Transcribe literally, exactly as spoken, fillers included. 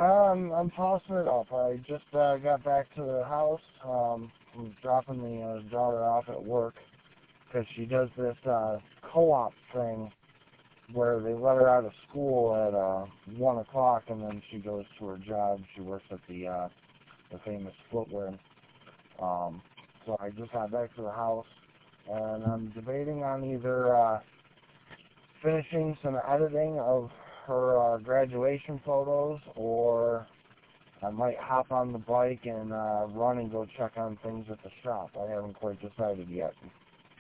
Um, I'm tossing it up. I just uh, got back to the house. Um, I'm dropping the uh, daughter off at work because she does this uh, co-op thing where they let her out of school at uh, one o'clock, and then she goes to her job. She works at the uh, the famous footwear. Um, so I just got back to the house, and I'm debating on either uh, finishing some editing of her uh, graduation photos, or I might hop on the bike and uh, run and go check on things at the shop. I haven't quite decided yet.